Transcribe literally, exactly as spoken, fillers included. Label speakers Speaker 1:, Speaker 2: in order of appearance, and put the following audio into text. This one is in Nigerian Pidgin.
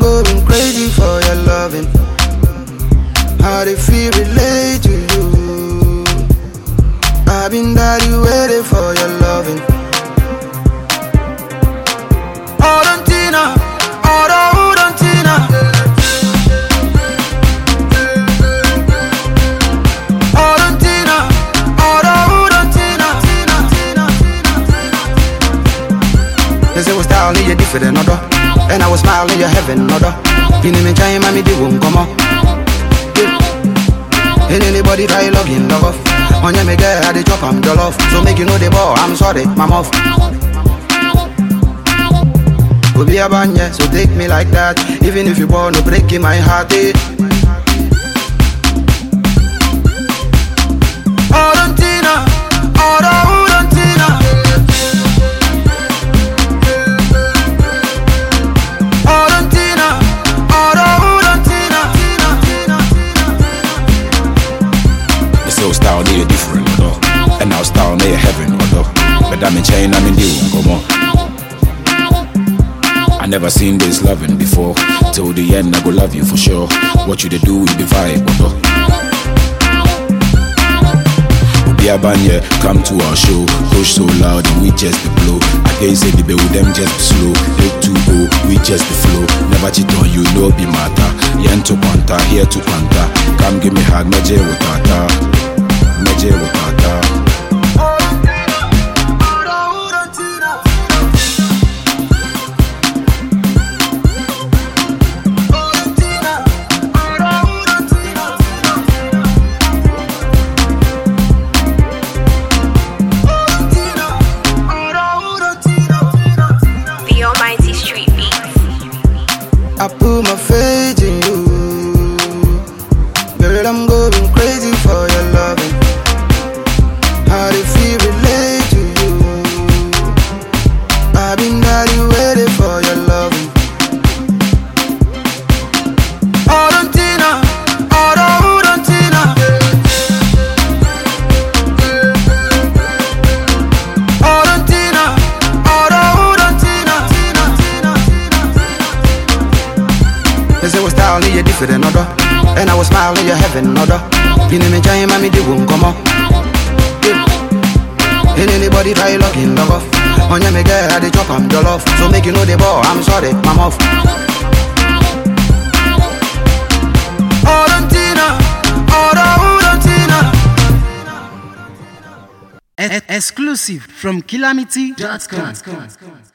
Speaker 1: going crazy for your loving. How they feel relate to you. I've been daddy waiting for your loving. Orontina, Oro Orontina. Orontina, Oro Orontina. They say we style in your different order, and I was smiling in your heaven order. You know me trying, mommy, they won't come up. And anybody try logging log off. On your mega, I the chop, I'm dull off. So make you know the ball, I'm sorry, I'm off. Go be a banya, so take me like that. Even if you born to break in my heart, eh. Orontina, Oro Orontina. Orontina, Oro Orontina.
Speaker 2: The soul style they different, though. And our style they heaven, though. But I'm in chain, I'm in deal, come on. I never seen this loving before. Till the end, I go love you for sure. What you they do, you be vibe, though. Yeah, banya, come to our show. Push so loud and we just be blow. Against any baby, with them just be slow. eight two oh, we just be flow. Never cheat on you, no be matter. Yen to panta, here to panta. Come give me hug, meje with tata. Meje with tata.
Speaker 1: I put my faith in you. Girl, I'm going crazy for your loving. How they feel relate to you. I've been daddy waiting for your loving. Orontina, Oro Orontina. Orontina, Oro Orontina. They say we style in your different order, and I was smiling in your heaven order. You know me trying, mommy, they won't come up. And anybody try logging log off. On your mega, I the chop, I'm dull off. So make you know the ball, I'm sorry, I'm off. Orontina, Oro Orontina.
Speaker 3: Exclusive from Calamity dot com.